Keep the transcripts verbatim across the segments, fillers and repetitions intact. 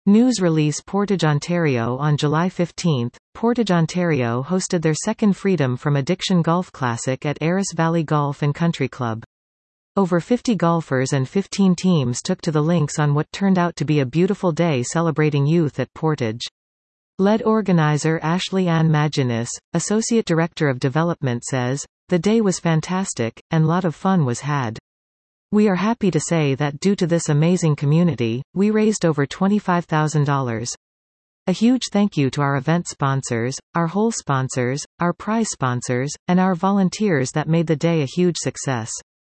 News release Portage, Ontario. On July fifteenth, Portage, Ontario hosted their second Freedom from Addiction Golf Classic at Aris Valley Golf and Country Club. Over fifty golfers and fifteen teams took to the links on what turned out to be a beautiful day celebrating youth at Portage. Lead organizer Ashley Ann Maginis, Associate Director of Development, says, "The day was fantastic, and lot of fun was had. We are happy to say that due to this amazing community, we raised over twenty-five thousand dollars. A huge thank you to our event sponsors, our whole sponsors, our prize sponsors, and our volunteers that made the day a huge success.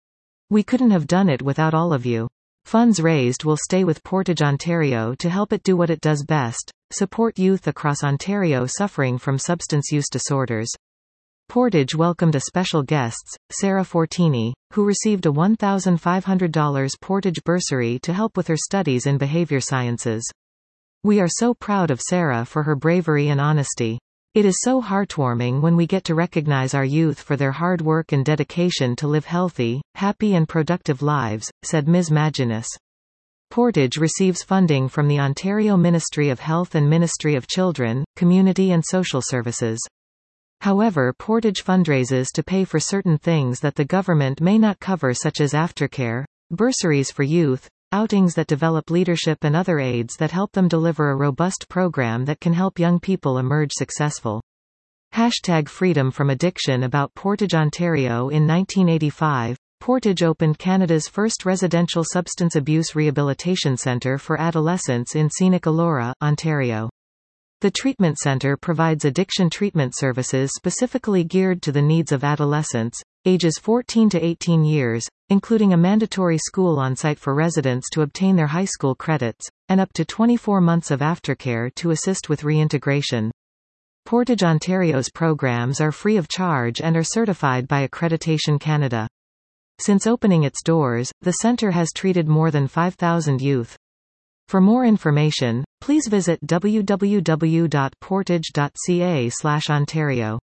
We couldn't have done it without all of you. Funds raised will stay with Portage, Ontario to help it do what it does best, support youth across Ontario suffering from substance use disorders." Portage welcomed a special guests, Sarah Fortini, who received a one thousand five hundred dollars Portage bursary to help with her studies in behavior sciences. "We are so proud of Sarah for her bravery and honesty. It is so heartwarming when we get to recognize our youth for their hard work and dedication to live healthy, happy and productive lives," said Miz Maginis. Portage receives funding from the Ontario Ministry of Health and Ministry of Children, Community and Social Services. However, Portage fundraises to pay for certain things that the government may not cover, such as aftercare, bursaries for youth, outings that develop leadership, and other aids that help them deliver a robust program that can help young people emerge successful. Hashtag Freedom from Addiction. About Portage, Ontario. In nineteen eighty-five, Portage opened Canada's first residential substance abuse rehabilitation centre for adolescents in scenic Elora, Ontario. The treatment centre provides addiction treatment services specifically geared to the needs of adolescents, ages fourteen to eighteen years, including a mandatory school on-site for residents to obtain their high school credits, and up to twenty-four months of aftercare to assist with reintegration. Portage, Ontario's programs are free of charge and are certified by Accreditation Canada. Since opening its doors, the centre has treated more than five thousand youth. For more information, please visit w w w dot portage dot c a slash ontario.